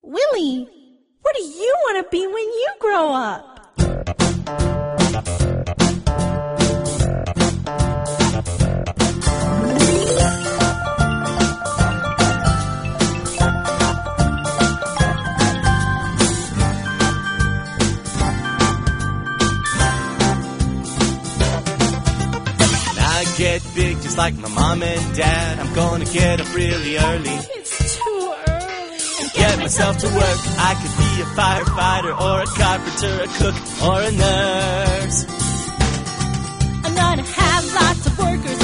Willie, what do you want to be when you grow up? Get big just like my mom and dad. I'm gonna get up really early. It's too early. Get myself to work. I could be a firefighter or a carpenter, a cook or a nurse. I'm gonna have lots of workers